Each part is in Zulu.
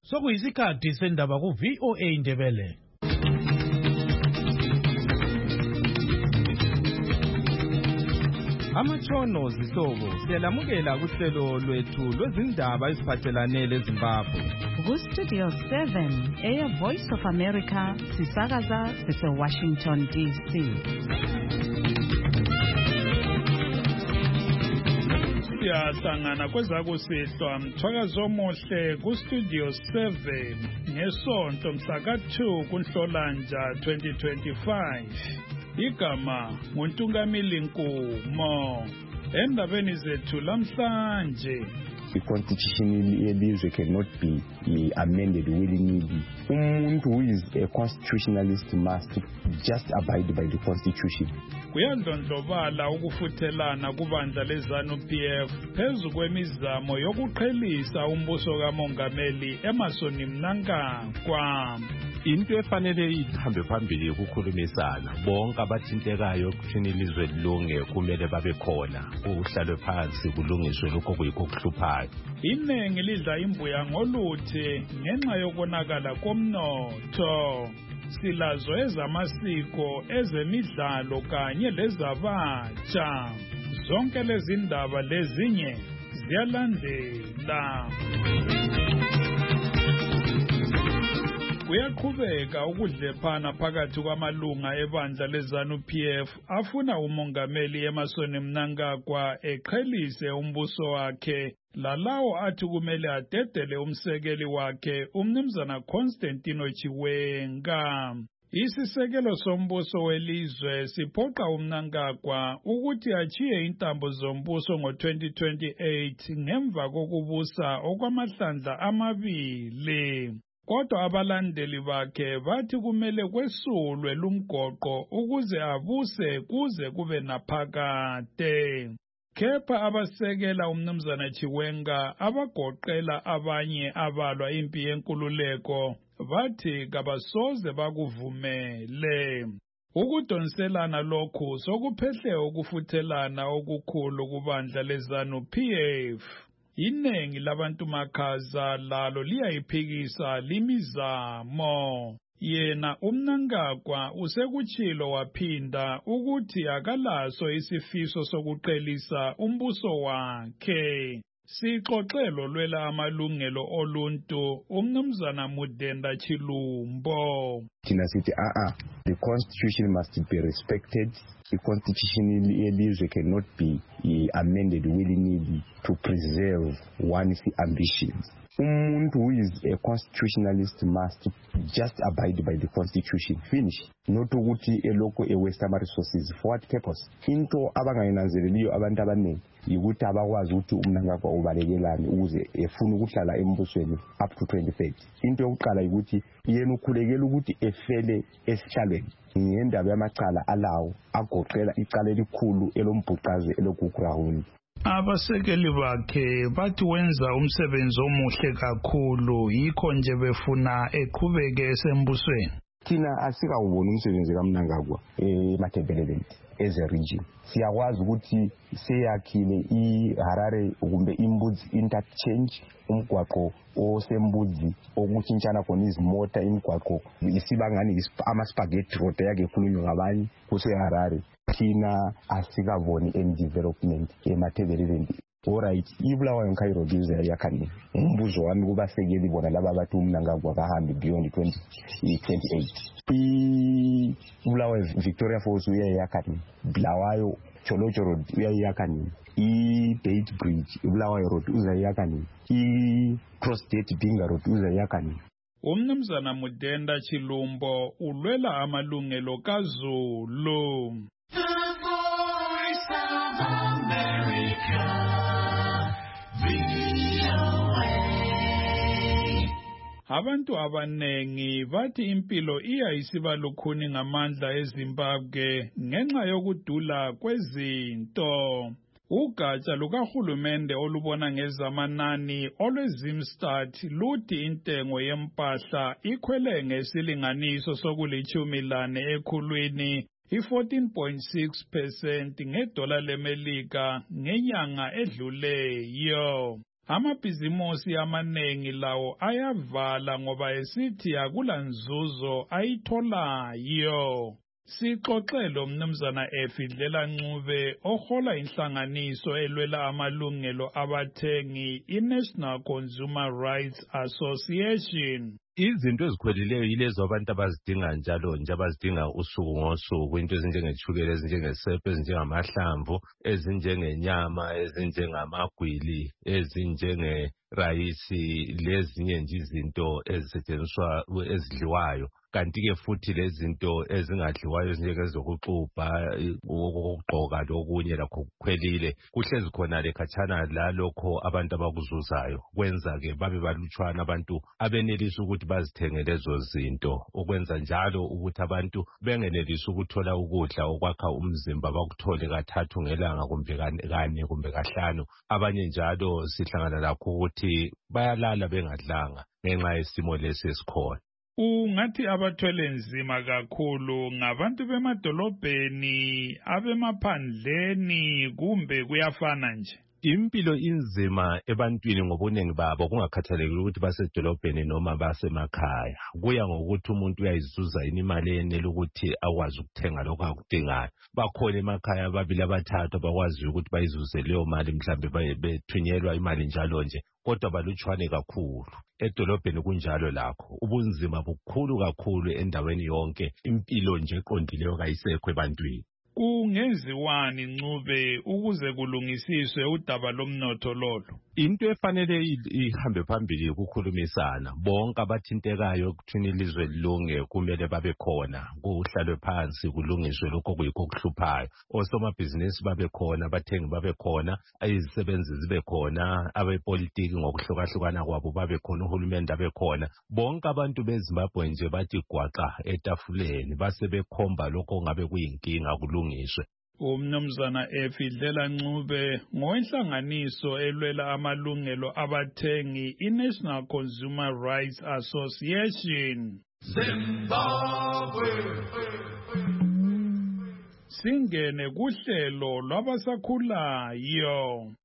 Sokuyisikhathi sendaba ku VOA Indebele. Amatshono zihlobo siyalamukela kuhlelo lwethu lwezindaba eziphathelane leZimbabwe. Ku-Studio 7 Air Voice of America sisakaza sise-Washington DC. Siyahlangana kwezakusihlwa Mthwakazi omuhle ku-Studio 7 ngesonto mhlaka 2 kuNhlolanja 2025. Igama nguNtungamili Nkumo. Endabeni zethu lamhlanje, the constitution yelizwe cannot be amended willy-nilly. Umuntu who is a constitutionalist must just abide by the constitution. Kuyandlondlobala ukufuthelana kubandla leZANU-PF phezu kwemizamo yokuqhelisa umbuso kamongameli Emmerson Mnangagwa. Into efanele ihambe phambili ukukhulumisana bonke abathintekayo kuthini ilizwe lilunge kumele babe khona ukuhlalwe phansi kulungiswe lokho kuyikuhluphayo. Inengi lidla imbuya ngoluthe ngenxa yokonakala komnotho. Silazo ezamasiko, ezemidlalo kanye lezabatsha. Zonke lezi ndaba lezinye ziyalandela. Kuyaqhubeka ukudlephana phakathi kwamalunga ebandla leZANU-PF afuna umongameli Emmerson Mnangagwa eqhelise umbuso wakhe, lalawo athi kumele adedele umsekeli wakhe umnumzana Constantino Chiwenga. Isisekelo sombuso welizwe siphoqa uMnangagwa ukuthi achiye intambo zombuso ngo-2028 ngemva kokubusa okwamahlandla amabili. Kodwa abalandeli bakhe bathi kumele kwesulwe lumgoqo ukuze abuse kuze kube naphakade. Kepha abasekela umnumzana Chiwenga abagoqela abanye abalwa impi yenkululeko bathi kabasoze bakuvumele. Ukudonselana lokhu sokuphehle ukufuthelana okukhulu kubandla leZANU-PF. Inengi labantu makhaza lalo liyayiphikisa limizamo. Yena uMnangagwa usekutshilo waphinda ukuthi akalaso isifiso sokuqhelisa umbuso wakhe. Sixoxelo lwela amalungelo oluntu umnumzana Mudenda Chilumbo. Thina sithi the constitution must be respected. The constitution yelizwe cannot be amended willy-nilly to preserve one's ambitions. Umuntu who is a constitutionalist must just abide by the constitution. Finish. Not ukuthi eloko waste ama resources. For what purpose? Into abangayinanzeleliyo abantu abaningi ukuthi abakwazi ukuthi uMnangagwa ubalekelane ukuze efuna ukuhlala embusweni up to 2030. Into yokuqala ukuthi yena ukhulekela ukuthi efele esihlalweni. Ngendaba yamacala alawo agoqela icala elikhulu elombhuqazi elokuGrahuni. Abasekeli bakhe bathi wenza umsebenzi omuhle kakhulu, yikho nje befuna eqhubeke esembusweni. Thina asikawuboni umsebenzi kaMnangagwa eMatabeleland as a region. Siyakwazi ukuthi seyakhile iHarare kumbe iMbudzi interchange, umgwaqo osembudzi okutshintshana khona izimota, imigwaqo isibangani ama-spaghetti road yake ekhulunywa ngabanye kuseHarare. Thina asikaboni any development eMatabeleland. Alright, iBulawayo Nkayi Road yakhani. Umbuzo wami kubasekeli bona laba bathi uMnangagwa kahambe beyond 2028. iBulawayo Victoria Falls uyayakhani. Bulawayo Cholocho Road uyayakhani. iBeit Bridge iBulawayo Road uzayakhani. iCrossgate Dinga Road uzayakhani. Umnumzana Mudenda Chilumbo ulwela amalungelo kaZulu. Abantu abanengi bathi impilo iyayisiba lukhuni ngamandla eZimbabwe ngenxa yokudula kwezinto. Ugatsha lukahulumende olubona ngezamanani olweZimstat luthi intengo yempahla ikhwele ngesilinganiso sokulithumilane ekhulwini i-14.6% ngedola leMelika ngenyanga edluleyo. amabhizimosi amanengi lawo ayavala ngoba esithi akula nzuzo ayitholayo. Sixoxe lo mnumzana Efidlela Ncube ohola inhlanganiso elwela amalungelo abathengi iNational Consumer Rights Association. Izinto ezikhwelileyo yilezo abantu abazidinga njalo nje abazidinga usuku ngosuku, into ezinjengetshukela, ezinjengesepha, ezinjengamahlamvu, ezinjengenyama, ezinjengamagwili, ezinjengerayisi, lezinye nje izinto ezisetshenziswa ezidliwayo. Kanti-ke futhi lezinto ezingadliwayo ezinjengezokuxubha, ukugqoka lokunye lakho kukhwelile kuhlezi khona lekhatshana lalokho abantu abakuzuzayo, kwenza-ke babe balutshwana abantu abenelisa ukuthi bazithenge lezo zinto, ukwenza njalo ukuthi abantu bengenelisi ukuthola ukudla okwakha umzimba bakuthole kathathu ngelanga kumbe kane kumbe kahlanu. Abanye njalo sihlangana lakho ukuthi bayalala bengadlanga ngenxa yesimo lesi esikhona. Ungathi abathwele nzima kakhulu ngabantu bemadolobheni, abemaphandleni kumbe kuyafana nje? Impilo inzima ebantwini ngobuningi babo kungakhathalekile ukuthi basedolobheni noma basemakhaya. Kuya ngokuthi umuntu uyayizuza imali yenele ukuthi akwazi ukuthenga lokho akudingayo. Bakhona emakhaya ababili abathathu abakwazi ukuthi bayizuze leyo mali, mhlambe bethunyelwa imali njalo nje, kodwa balutshwane kakhulu. Edolobheni kunjalo lakho, ubunzima bukhulu kakhulu endaweni yonke, impilo nje eqondileyo kayisekho ebantwini. Kungenziwani Ncube ukuze kulungisiswe udaba lomnotho lolo? Into efanele ihambe phambili ukukhulumisana. Bonke abathintekayo ekuthini ilizwe lilunge kumele babe khona, kuhlalwe phansi kulungiswe lokho kuyikho okuhluphayo. Osomabhizinisi babe khona, abathengi babe khona, izisebenzi zibe khona, abepolitiki ngokuhlukahlukana kwabo babe khona, uhulumende abe khona. Bonke abantu beZimbabwe nje bathi gwaqa etafuleni base bekhomba lokho ngabe kuyinkinga kulungiswe. Umnumzana Efidlela Ncube ngowenhlanganiso elwela amalungelo abathengi iNational Consumer Rights Association. Zimbabwe. Singene kuhlelo lwabasakhulayo.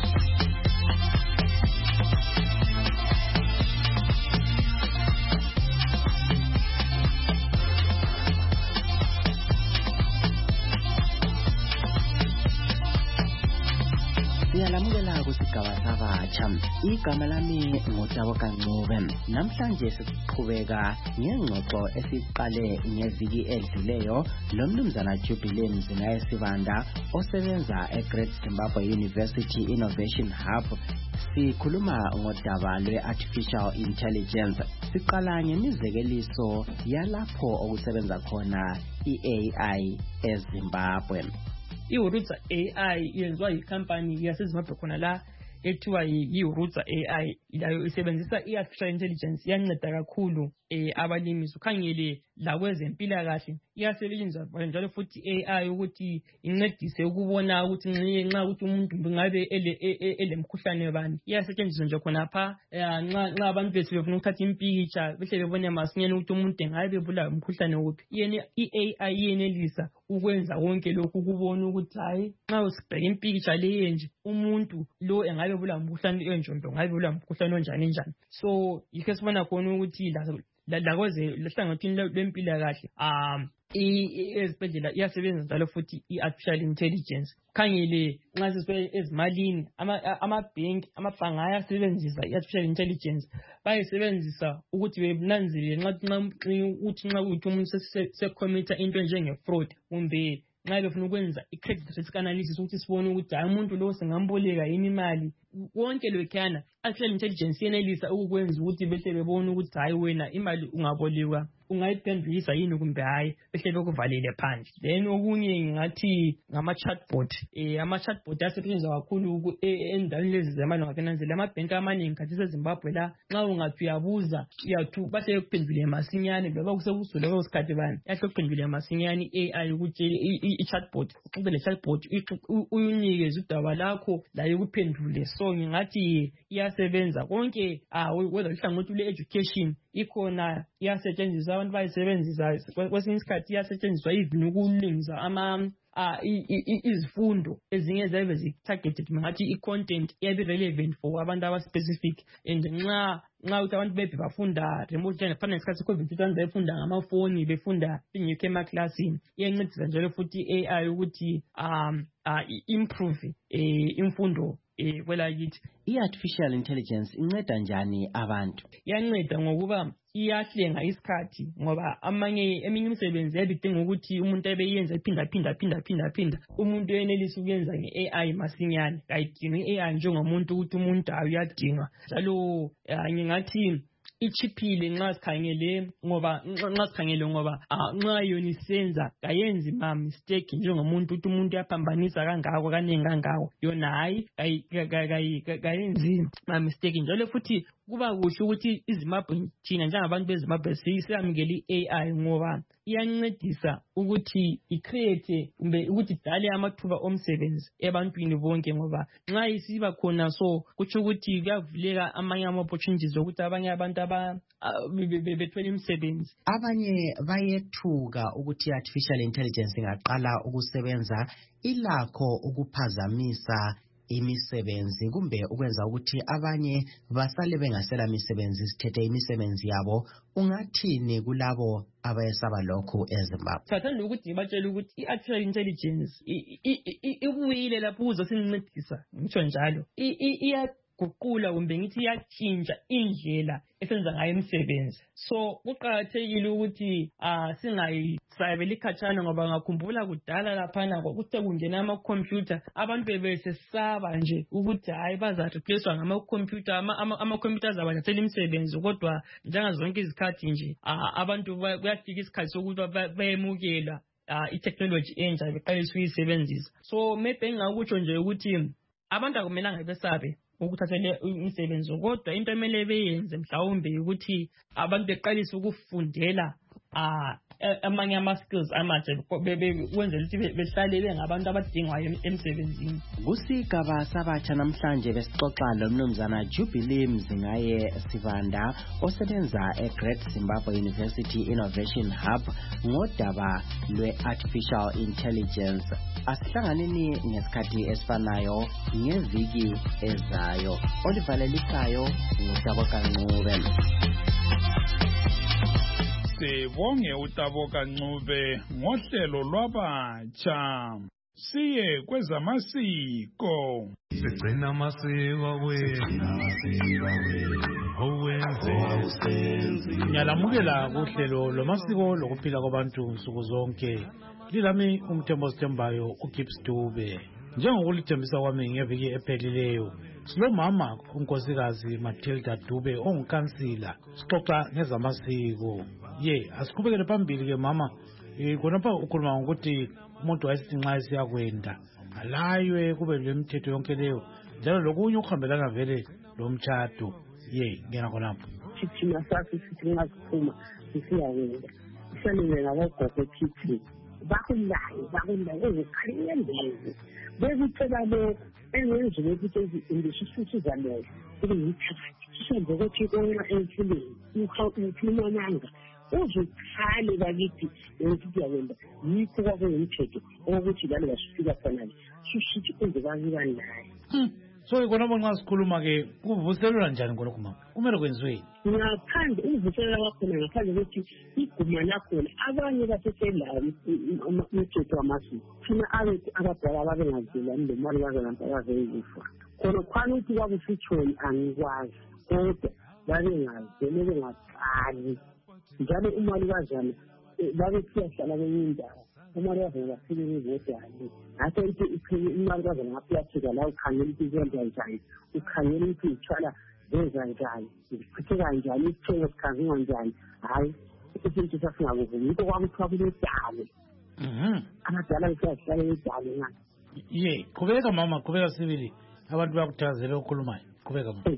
Siyalamukela kusigaba sabatsha. Igama lami nguTaboka Ncube. Namhlanje siqhubeka ngengxoxo esiqale ngeviki edluleyo lomnumzana Jubilee Mzingaye Sibanda osebenza eGreat Zimbabwe University Innovation Hub. Sikhuluma ngodaba lwe-artificial intelligence. Siqala ngemizekeliso yalapho okusebenza khona i-AI eZimbabwe. iHurutsa AI yenziwa yikhampani yaseZimbabwe khona la ethiwa yiHurutsa AI, layo isebenzisa i-artificial intelligence. Iyanceda kakhulu abalimi. Ukhangele lakwezempilakahle iyasetshenziswa njalo futhi AI ukuthi incedise ukubona ukuthi nxa ukuthi umuntu ngabe elemkhuhlane bani. Iyasetshenziswa nje khonapha nxa abantu besifuna ukuthatha impikitsha behle bebone masinyane ukuthi umuntu engabe ebulawa umkhuhlane wuphi. I-AI iyenelisa ukwenza konke lokhu, ukubona ukuthi hayi nxa usibheka impikitsha leyo nje umuntu lo engabe ebulawa umkhuhlane enjombe, engabe ebulawa umkhuhlane onjani njani. So yikho sibona khona ukuthi lahlangothini lwempilakahle ezibhedlela iyasebenza njalo futhi i-artificial intelligence. Khangele nxa sisibe ezimalini, amabhenki, amabhanga ayasebenzisa i-artificial intelligence. Bayisebenzisa ukuthi benanzelele nxa umuntu sekhomitha into njenge-fraud kumbe nxa befuna ukwenza i-credit risk analysis ukuthi sibone ukuthi hayi umuntu lo singamboleka yini imali. Konke lokhuyana artificial intelligence yenelisa ukukwenza ukuthi behle bebone ukuthi hayi wena imali ungabolekwa ungayiphendulisa yini kumbe hayi, behle bekuvalele phandle. Then okunye ngathi ngama-chatbot. Ama-chatbot asetshenziswa kakhulu endaweni lezi zemali. Ngakananzela amabhenki amaningi khathi eZimbabwe la nxa ungathi uyabuza bahle bekuphendule masinyane, loba kusekusule kwesikhathi bani yahle kuphendule masinyane i-AI ukuthi i-chatbot uxoxe le-chatbot uyinikeze udaba lakho layo kuphendule. So ngingathi iyasebenza konke. Whether uhlangothi lwe-education ikhona, iyasetshenziswa, abantu bayisebenzisa kwesinye isikhathi. Iyasetshenziswa even ukulungisa izifundo ezinye zabe zi-targeted ngathi i-content iyabe relevant for abantu aba-specific and nxa ukuthi abantu bebe bafunda remote learning fana nesikhathi se-COVID-19 befunda ngamafoni befunda ingekho emaklasini iyancedisa njalo futhi i-AI ukuthi improve imfundo kwelakithi. I-artificial intelligence inceda njani abantu? Iyanceda ngokuba iyahlenga isikhathi ngoba eminye imisebenzi yabidinga ukuthi umuntu abeyenza iphinda umuntu uyenelisa ukuyenza nge-AI masinyane kayidingi i-AI njengomuntu ukuthi umuntu uyadinga njalo ngingathi ichiphile nxa sikhangele ngoba nxa yona isenza kayenzi mistake njengomuntu ukuthi umuntu uyaphambanisa kangako kangako yona hayi kayenzi mistake njalo futhi kuba kuhle ukuthi izimapho thina njengabantu bezimbabwe siyamukela i-AI ngoba iyancedisa ukuthi icreate kumbe ukuthi idale amathuba omsebenzi ebantwini bonke ngoba nxa isiba khona so kutsho ukuthi kuyavuleka amanye ama-opportunities ukuthi abanye abantu bethwele imisebenzi. Abanye bayethuka ukuthi i-artificial intelligence ingaqala ukusebenza ilakho ukuphazamisa imisebenzi kumbe ukwenza ukuthi abanye basale bengasela misebenzi sithethe imisebenzi yabo. Ungathini kulabo abayesaba lokhu eZimbabwe? Sathanda ukuthi ngibatshele ukuthi i-artificial intelligence ibuyile lapho ukuzosincedisa ngitsho njalo iyaguqula kumbe ngithi iyatshintsha indlela esenza ngayo imisebenzi. So kuqakathekile ukuthi singayisabeli khatshana ngoba ngakhumbula kudala laphana ukuthi kungena ama-computer abantu bebesesaba nje ukuthi hayi baza-replacewa ngama-computer ama-computer azabathathela imisebenzi kodwa njengazonke izikhathi nje abantu kuyafika isikhathi sokuthi bayemukela i-technology entsha beqalisa ukuyisebenzisa. So maybe engingakutsho nje ukuthi abantu akumelanga besabe ukuthathela imisebenzi kodwa into emele beyenze mhlawumbe ukuthi abantu beqalise ukufundela amanye ama-skills amatsha kwenzela ukuthi behlale bengabantu abadingwayo emsebenzini. Kusigaba sabatsha namhlanje besixoxa lomnumzana Jubilee Mzingaye Sivanda osebenza eGreat Zimbabwe University Innovation Hub ngodaba lwe-artificial intelligence. Asihlanganeni ngesikhathi esifanayo ngeviki ezayo. Olivalelisayo ngutabo kancube. Sibonge utabo kancube ngohlelo lwabatsha. Siye kwezamasiko. Sigcina amasiko Ngiyalamukela kuhlelo lomasiko lokuphila kwabantu nsuku zonke. Lilami umthembo sithembayo uGibbs Dube. Njengokulithembisa kwami ngeviki ephelileyo, silomama unkosikazi Matilda Dube ongukansila. Sixoxa ngezamasiko. Asiqhubekele phambili ke mama. Khonapha ukhuluma ngokuthi umuntu wayesithi nxa esiyakwenda alaywe kube lemithetho yonke leyo njalo lokunye ukuhambelana vele lomtshado. Ngena khonapho. Thina sathi nxa siphuma sisiyakwenda sihlelele ngabogogo ekhithini bakulayo ezikhalendezi bekucela lokho engenziwe ukuthi indisisuza leyo senze ukuthi konxa emfuleni ukhulumananga uzukhale bakithi ukuthi yakwenda yikho kwakungumthetho okuthi lalo basifika khona susithi kunze kakiba naye. So khonapho nxa sikhuluma ke kuvuselelwa njani khonokho mama? Kumele kwenziweni? Ngaphandle uvuselela kwakhona ngaphandle ukuthi iguma lakhona abanye baseselayo umthetho wamasiko thina abadala babengazilani lemali bazanampa khona khwana ukuthi kwakusitshoni angikwazi kodwa babengazele bengaqali njalo umalukazana babesiyahlala kwenye indawo umalukazana bafike bevodane ngaso ukuthi umalukazana ngapiyafika la ukhangela ukuthi kwenza njani ukhangela ukuthi ithwala zenza njani zichithe kanjani isithengo sikhanziwa njani hayi isinto sasingakuvumi yikho kwakuthiwa kuledale abadala besiyahlala edale ngani. Qhubeka mama, qhubeka sibili abantu bayakuthakazela ukukhulumayo. Qhubeka mama.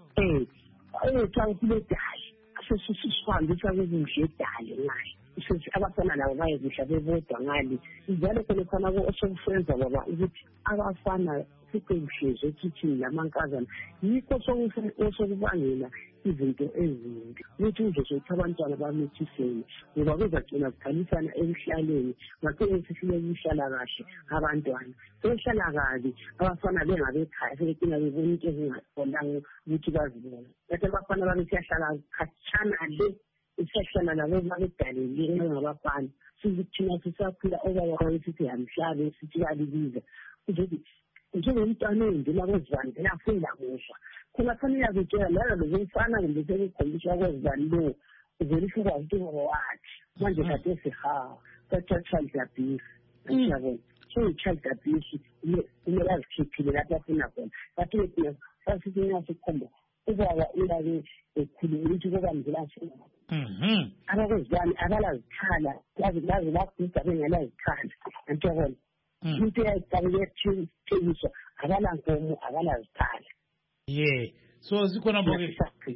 Xa kuledale sesihambisa kwezinje edale ngayo abafana labo bayezihla bebodwa ngale njalo khona osokusenza baba ukuthi abafana sikuhleze ekhithini lamankazana yikho sokubangela izinto ezimbi ukuthi uzosethi abantwana bamithisene ngoba bezagcina kukhalisana emhlaleni ngakho sifike kuhlala kahle abantwana sehlala kabi abafana bengabekhaya sebedinga bebona into ezingaqondanga ukuthi bazibone bathi abafana babesiyahlala khatshana le isihlala labo babedalele ngabafana sithina sisaphila obaba sithi hamhlabe sithi balibiza ukuthi njengomntwana oyindima kozivandela afunda kuhle khona fanele akutshela lalo lomfana kumbe sekukhombisa kozivani lo uzelisho kwazi ukuthi baba wathi manje kade sihawa ka-child abuse yabona so i-child abuse kumele azikhiphile lapho afuna khona kathi wethina sasithi nasikhomba ubaba ulabe ekhuluma ukuthi kobamzela afuna abakozivani abalazikhala baze bagubha bengelazikhala antiyabona into yayithakulethengiswa akalankomo akalazikhala so sikhona boke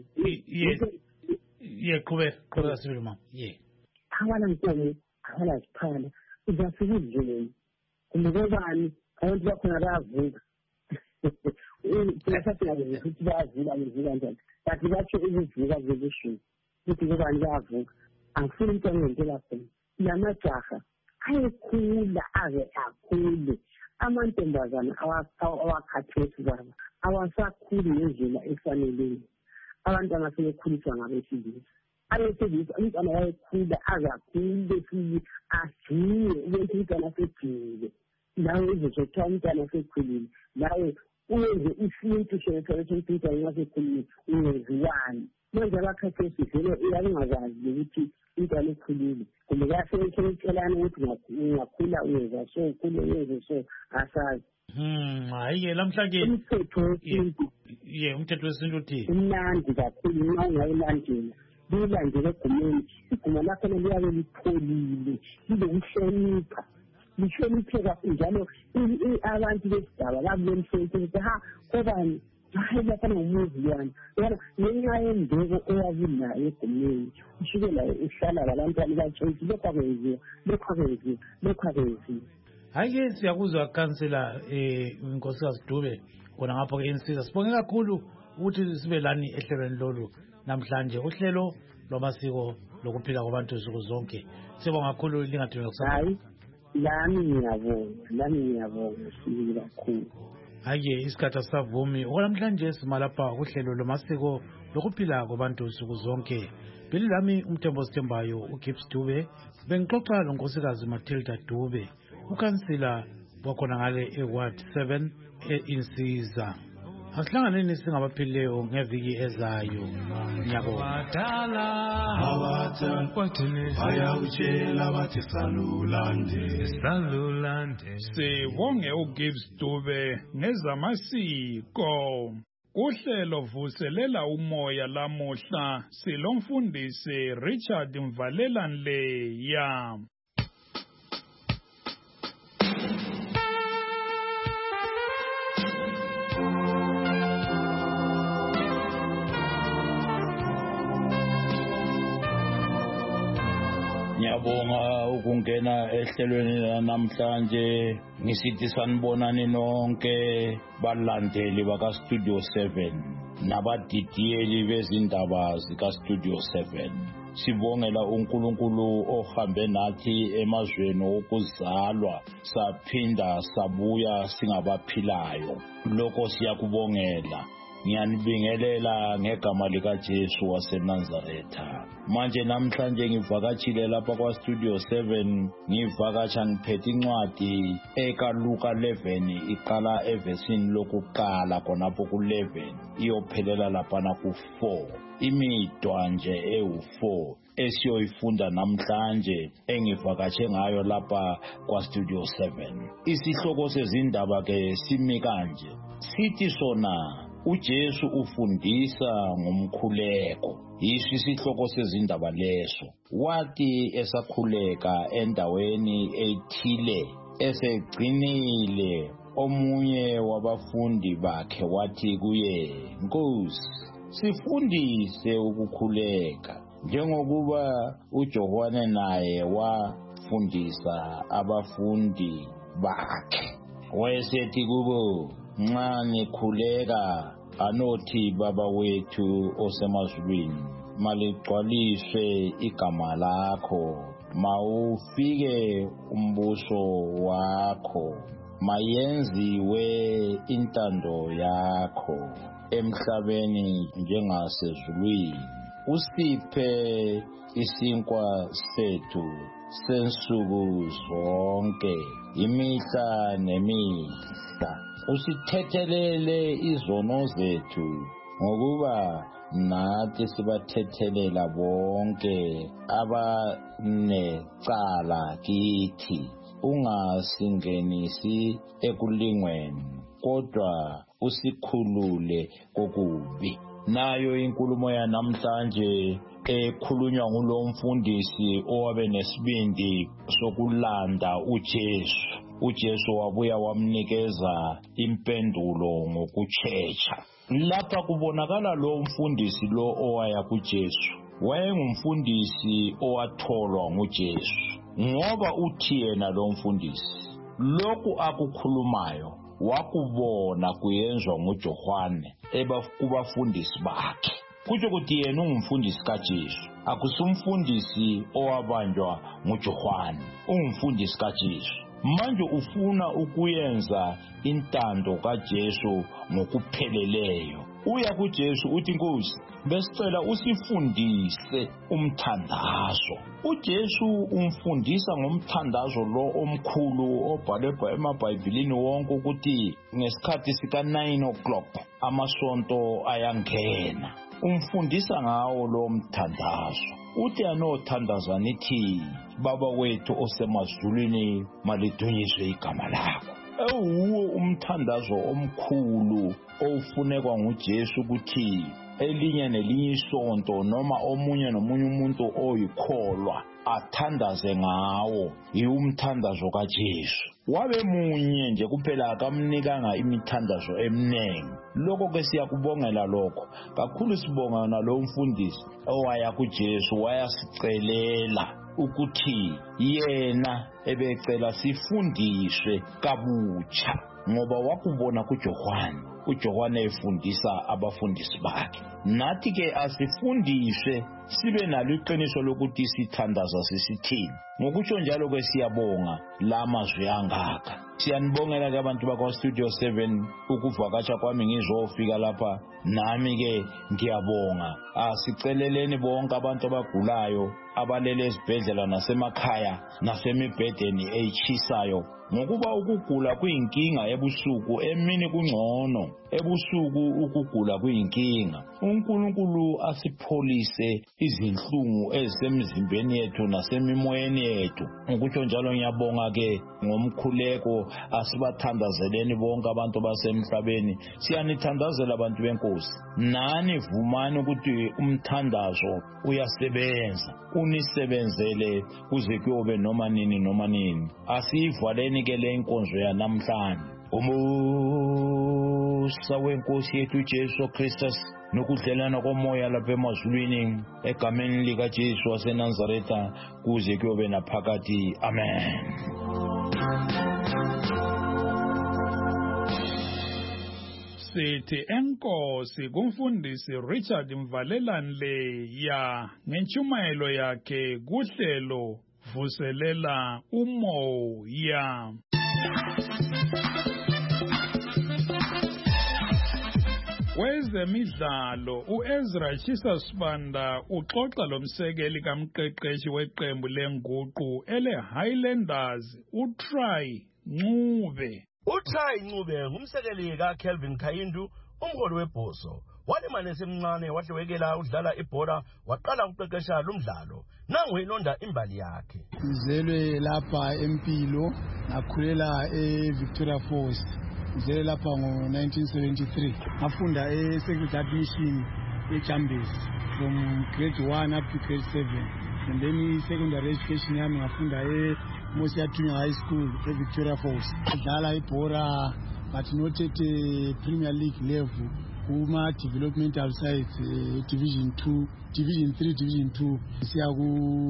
qhubeka sibili mama akalankomo akalazikhala uzafika udleleni kumbe kobani abantu bakhona bayavuka sasingazi ukuthi bayavuka bevuka njani but batsho ukuvuka zebusuku ukuthi kobani bayavuka angifuni umntwana ngentela khona lamajaha ayekhula aze akhule amantombazana awakhathesi baba awasakhuli ngendlela efaneleyo abantwana sebekhuliswa ngabesilisa abesilisa umntwana wayekhula aze akhule futhi ajuye ukuthi umntwana segcile nawe uzokuthiwa umntwana sekhulile nawe uyenze isintu sokuthi umntwana nxa sekhulile uyenziwani manje abakhathesi vele uyabe ungakwazi ukuthi umntwana ukhulile kumbe kayasekelana ukuthi ungakhula uyeza so ukhule uyeze so asazi hayi-ke lamhla-ke umthetho wesintu umthetho wesintu uthini umnandi kakhulu nxa ungawulandela liwulandele egumeni iguma lakhona liyabe lipholile lilokuhlonipha lihloniphe kakhulu njalo abantu besigaba babulomhloniphe ukuthi kobani hayi laphana umuzi wami yona ngenxa yembeko oyabinayo egumeni usuke layo uhlala labantwana batshontshe lokhu akwenziwa hayi-ke siyakuzwa kansela unkosikazi Dube khona ngapho-ke insizwa sibonge kakhulu ukuthi sibe lani ehlelweni lolu namhlanje uhlelo lwamasiko lokuphila kwabantu nsuku zonke sibonga kakhulu lingadinga hayi lami ngiyabonga sibili kakhulu hayi-ke isikhathi asisavumi okwanamhlanje simalapha kuhlelo lwamasiko lokuphila kwabantu nsuku zonke bili lami umthembo sithembayo uGibbs Dube bengixoxa lonkosikazi Matilda Dube ukansila wakhona ngale eWard 7 e-Insiza asihlanganeni singabaphilileyo ngeviki ezayo ngiyabonga sibonge uGibbs Dube ngezamasiko uhlelo vuselela umoya lamuhla silomfundisi Richard Mvalelanleya. Ngiyabonga ukungena ehlelweni namhlanje ngisithi sanibonani nonke balandeli baka Studio 7 nabadidiyeli bezindaba zika Studio 7 sibongela uNkulunkulu ohambe nathi emazweni okuzalwa saphinda sabuya singabaphilayo lokho siyakubongela ngiyanibingelela ngegama lika Jesu waseNazaretha manje namhlanje ngivakatshile lapha kwa Studio 7 ngivakatsha ngiphethe incwadi ekaLuka 11 iqala evesini lokuqala khonapho ku11 iyophelela lapha ku4 imidwa nje ewu4 esiyoyifunda namhlanje engivakatshe ngayo lapha kwa Studio 7 isihloko sezindaba ke simi kanje sithi sona uJesu ufundisa ngomkhuleko yiso isihloko sezindaba leso wathi esakhuleka endaweni ethile esegcinile omunye wabafundi bakhe wathi kuye Nkosi sifundise ukukhuleka njengokuba uJohane naye wafundisa abafundi bakhe wayesethi kubo nxa nikhuleka anothi Baba wethu osemazulwini, maligcwaliswe igama lakho, mawufike umbuso wakho, mayenziwe intando yakho emhlabeni njengasezulwini. Usiphe isinkwa sethu sensuku zonke, imihla nemihla. Usithethelele izono zethu ngokuba nathi sibathethelela bonke abanecala kithi. Ungasingenisi ekulingweni, kodwa usikhulule kokubi. Nayo inkulumo yanamhlanje ekhulunywa ngulo mfundisi owabe nesibindi sokulanda uJesu. uJesu wabuya wamnikeza impendulo ngokutshetsha. Lapha kubonakala lo mfundisi lo owaya kuJesu. Wayengumfundisi owatholwa nguJesu. Ngoba uthi yena lo mfundisi, lokhu akukhulumayo wakubona kuyenzwa nguJohane kubafundisi bakhe. Kutsho ukuthi yena ungumfundisi kaJesu, akusumfundisi owabanjwa nguJohane, ungumfundisi kaJesu. Manje ufuna ukuyenza intando kaJesu ngokupheleleyo. Uya kuJesu uthi, Nkosi, besicela usifundise umthandazo. uJesu umfundisa ngomthandazo lo omkhulu obhalwe emabhayibhilini wonke ukuthi ngesikhathi sika 9 o'clock amasonto ayangena. Umfundisa ngawo lo mthandazo. Uthi anothandaza nithi, Baba wethu osemazulwini, malidunyiswe igama lakho. Ewuwo umthandazo omkhulu ofunekwa nguJesu ukuthi elinye nelinye isonto noma omunye nomunye umuntu oyikholwa athandaze ngawo, yiumthandazo kaJesu. Wabe munye nje kuphela, akamnikanga imithandazo eminengi. Lokho ke siyakubongela lokho. Kakhulu sibonga nalo mfundisi owaya kuJesu wayasicelela ukuthi yena ebecela sifundiswe kabutsha, ngoba wakubona kuJohane, uJohane efundisa abafundisi bakhe. Nathi ke asifundiswe sibe nalo iqiniso lokuthi sithandaza sisithini. Ngokutsho njalo ke siyabonga la mazwi angaka. Siyanibongela ke abantu bakwa Studio 7 ukuvakatsha kwami ngizofika lapha. Nami ke ngiyabonga. Asiceleleni bonke abantu abagulayo abalele ezibhedlela nasemakhaya nasemibhedeni echisayo, ngokuba ukugula kuyinkinga ebusuku, emini kungcono, ebusuku ukugula kuyinkinga. uNkulunkulu asipholise izinhlungu ezisemzimbeni yethu nasemimoyeni yethu. Ngokutsho njalo ngiyabonga ke ngomkhuleko asibathandazeleni bonke abantu basemhlabeni. Siyanithandazela abantu benkosi. Nani vumani ukuthi umthandazo uyasebenza. Unisebenzele kuze kuyobe noma nini noma nini. Asivaleni ke le inkonzo yanamhlanje. Umusa wenkosi yethu Jesu Kristus nokudlelana komoya lapha emazulwini egameni lika Jesu waseNazaretha kuze kuyobe naphakade. Amen. Sithi enkosi kumfundisi Richard Mvalelanleya ngentshumayelo yakhe kuhlelo vuselela umoya. Kwezemidlalo uEzra Chisa Sibanda uxoxa lomsekeli kamqeqeshi weqembu lenguqu ele-Highlanders uTry Ncube. uTry Ncube ngumsekeli kaKelvin Khayindu, umholi webhoso. Walima nesemncane wahlewekela udlala ibhola, waqala ukuqeqesha lumdlalo. Nangu ilonda imbali yakhe. Ngizelwe lapha eMpilo, ngakhulela eVictoria Falls. Ngizelwe lapha ngo-1973. Ngafunda e-Secretary Mission eJambezi from grade 1 up to grade 7. And then secondary education yami ngafunda eMosia Junior High School eVictoria Falls. Ngidlala ibhola but not at Premier League level. Kuma developmental sides, Division 2, Division 3, Division 2. Siya ku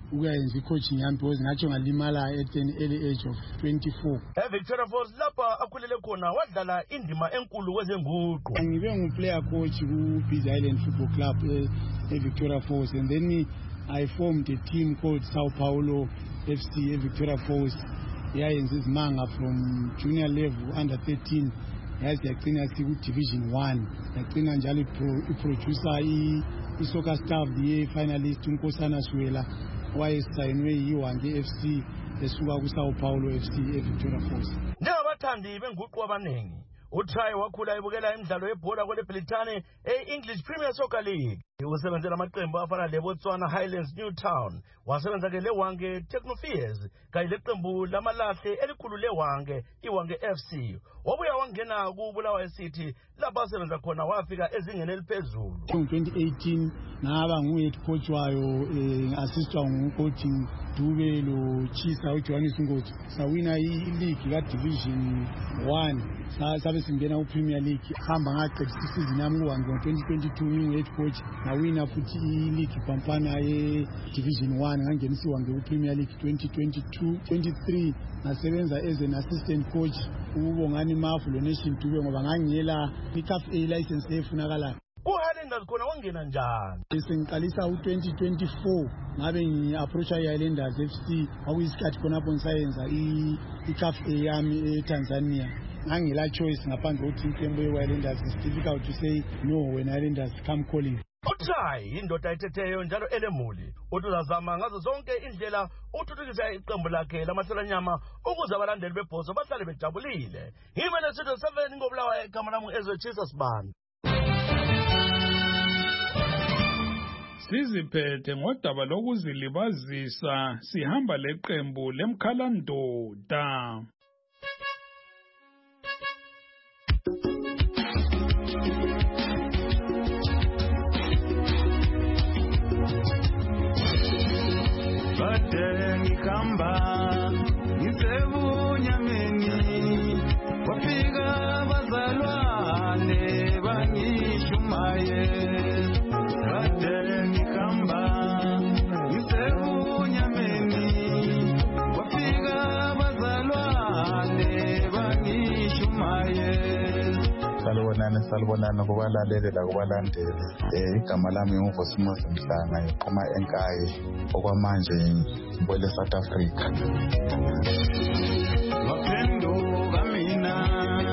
ukuyenza i-coaching yami because ngatsho ngalimala at an early age of 24. Victoria Falls lapha akhulele khona wadlala indima enkulu kwezenguqu. Ngibe ngu-player coach ku-Bees Island Football Club Victoria Falls, and then I formed a team called Sao Paulo FC Victoria Falls. Yayenza izimanga from junior level under 13 yaze yagcina siku-Division 1, yagcina njalo iproducer i-soccer staff ye-finalist uNkosana Swela wayesayinwe yi-Hwange FC esuka ku-Sao Paulo FC Victoria Falls. Njengabathandi benguqu abaningi, uTry wakhula ebukela imidlalo yebhola kweleBrithani e-English Premier Soccer League. Usebenzela amaqembu afana leBotswana Highlands Newtown, wasebenza ke leHwange Technofiers kanye leqembu lamalahle elikhulu leHwange iHwange FC. Wabuya wangena kuBulawayo City lapho asebenza khona wafika ezingeni eliphezulu. 2018 ngaba ngu-head coach wayo, assistwa ngu-coaching Dube lo Chisa uJohannes Ngozi. Sawina i-league ka-Division 1, sabe singena ku-Premier League. Hamba ngaqeda isizini yami ku-1 ngo-2022 ngingu-head coach, ngawina futhi i-league Pampana ye-Division 1, ngangenisa iHwange ku-Premier League 2022-23. Ngasebenza as an assistant coach uBongani Mafu lo-Nation Dube ngoba ngangiyela i-CAF A license efunakalayo. U-Highlanders khona wangena njani? Sengiqalisa u-2024 ngabe ngi-approacha i-Highlanders FC, kwakuyisikhathi khonapho ngisayenza i-CAF A yami eTanzania. Ngangila choice ngaphandle kokuthi intembo ye-Highlanders. It's difficult to say no when Highlanders come calling. uTry indoda ethetheyo njalo elemuli, uzazama ngazo zonke indlela uthuthukisa iqembu lakhe lamahlelanyama ukuze abalandeli bebhozo bahlale bejabulile. Ngimele Studio 7 ngobulawa igama lami Ezwechisa Sibanda. Siziphethe ngodaba lokuzilibazisa, sihamba leqembu lemkhalandoda. Ngikamba ngisebunyameni wafika bazalwane bangishumaye. Kade ngikamba ngisebunyameni wafika bazalwane bangishumaye. Salibonana kubalaleli lakubalandeli. Igama lami nguVusimuzi Mhlanga, ngiphuma eNkayi, okwamanje ngibole South Africa. Maphenduka mina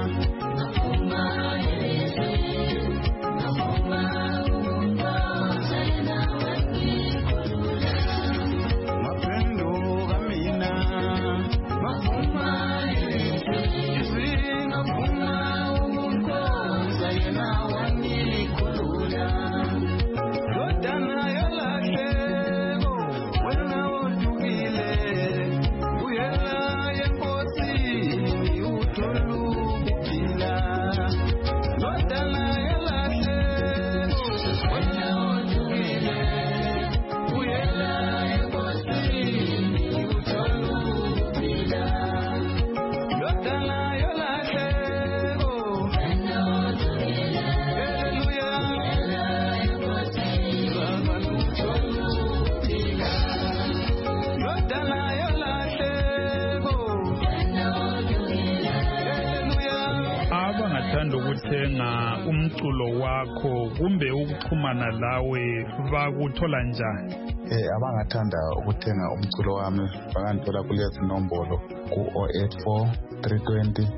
ukuthenga umculo wakho kumbe ukuxhumana lawe bakuthola njani? Abangathanda ukuthenga umculo wami banganthola kulezi nombolo ku-084 320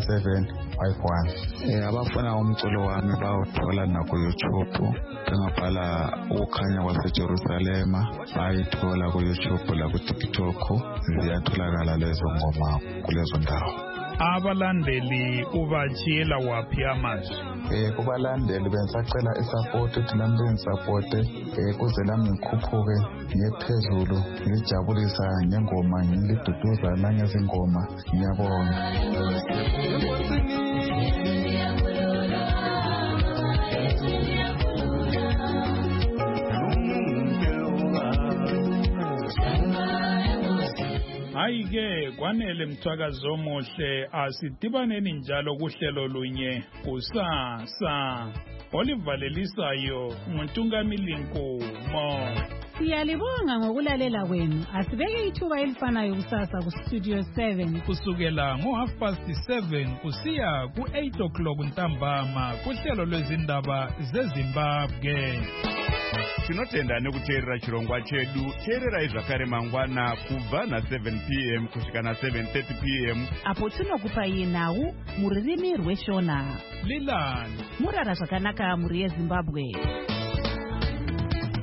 9751. Abafuna umculo wami bawuthola na ku-YouTube, bengabhala ukukhanya kwaseJerusalema, bayithola ku-YouTube la ku-TikTok. Ziyatholakala lezo ngoma kulezo ndawo. Abalandeli ubatshiyela waphi amazwi? Kubalandeli bengisacela isupport, ukuthi nami bengisupporte kuze lami ngikhuphuke ngiyephezulu, ngijabulisa ngengoma, ngiliduduza nangezingoma. Ngiyabonga. Hayi-ke kwanele Mthwakazi omuhle, asidibaneni njalo kuhlelo lunye kusasa. Olivalelisayo nguNtungamili Nkomo. Siyalibonga ngokulalela kwenu. Asibeke ithuba elifanayo kusasa kuStudio 7 kusukela ngo7:30 kusiya ku8 ntambama kuhlelo lwezindaba zeZimbabwe. Tinotenda nekuteerera chirongwa chedu. Teererai zvakare mangwana kubva na7 p.m. kusvika na7:30 p.m. apo tinokupai nhau muririmi rweShona. Lilani Murara zvakanaka muri yeZimbabwe.